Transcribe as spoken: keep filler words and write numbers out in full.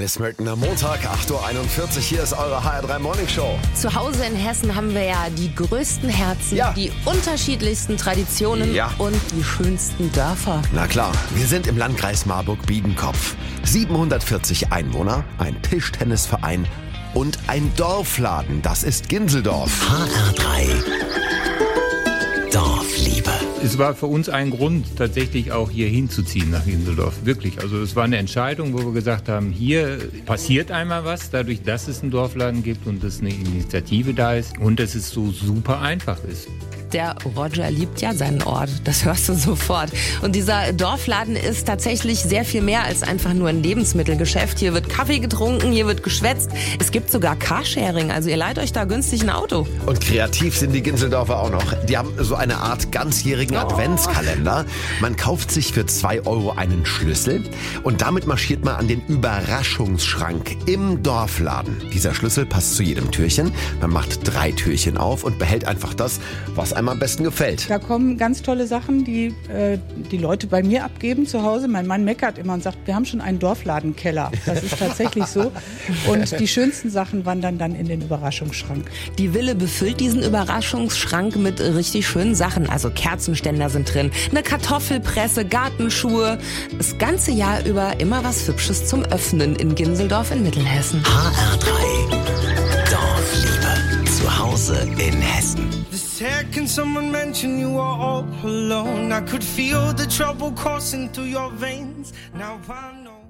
Alice Merton am Montag, acht Uhr einundvierzig. Hier ist eure H R drei Morning Show. Zu Hause in Hessen haben wir ja die größten Herzen, Ja. die unterschiedlichsten Traditionen Ja. und die schönsten Dörfer. Na klar, wir sind im Landkreis Marburg-Biedenkopf. siebenhundertvierzig Einwohner, ein Tischtennisverein und ein Dorfladen. Das ist Ginseldorf. H R drei Dorfliebe. Es war für uns ein Grund, tatsächlich auch hier hinzuziehen nach Ginseldorf. Wirklich. Also es war eine Entscheidung, wo wir gesagt haben, hier passiert einmal was, dadurch, dass es einen Dorfladen gibt und dass eine Initiative da ist und dass es so super einfach ist. Der Roger liebt ja seinen Ort, das hörst du sofort. Und dieser Dorfladen ist tatsächlich sehr viel mehr als einfach nur ein Lebensmittelgeschäft. Hier wird Kaffee getrunken, hier wird geschwätzt. Es gibt sogar Carsharing, also ihr leiht euch da günstig ein Auto. Und kreativ sind die Ginseldorfer auch noch. Die haben so eine Art ganzjährigen Adventskalender. Man kauft sich für zwei Euro einen Schlüssel und damit marschiert man an den Überraschungsschrank im Dorfladen. Dieser Schlüssel passt zu jedem Türchen. Man macht drei Türchen auf und behält einfach das, was einem am besten gefällt. Da kommen ganz tolle Sachen, die äh, die Leute bei mir abgeben zu Hause. Mein Mann meckert immer und sagt, wir haben schon einen Dorfladenkeller. Das ist tatsächlich so. Und die schönsten Sachen wandern dann in den Überraschungsschrank. Die Wille befüllt diesen Überraschungsschrank mit richtig schönen Sachen. Also Kerzenständer sind drin, eine Kartoffelpresse, Gartenschuhe. Das ganze Jahr über immer was Hübsches zum Öffnen in Ginseldorf in Mittelhessen. H R drei Dorfliebe. Zu Hause in Hessen. The second someone mentioned you were all alone, I could feel the trouble coursing through your veins. Now I know.